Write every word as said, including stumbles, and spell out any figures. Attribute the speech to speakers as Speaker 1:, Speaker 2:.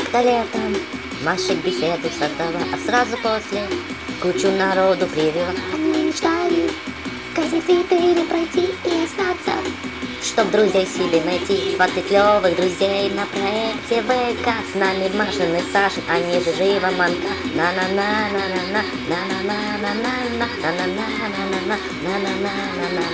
Speaker 1: Как-то летом Маша беседу создала, а сразу после кучу народу привела.
Speaker 2: Они мечтали каждый в Твиттере пройти и остаться,
Speaker 1: Чтоб друзей себе найти, двадцать клёвых друзей на проекте ВК. С нами Машин и Сашин, они же живо манка. На-на-на-на-на-на, на-на-на-на-на-на, на-на-на-на-на-на, на-на-на-на-на.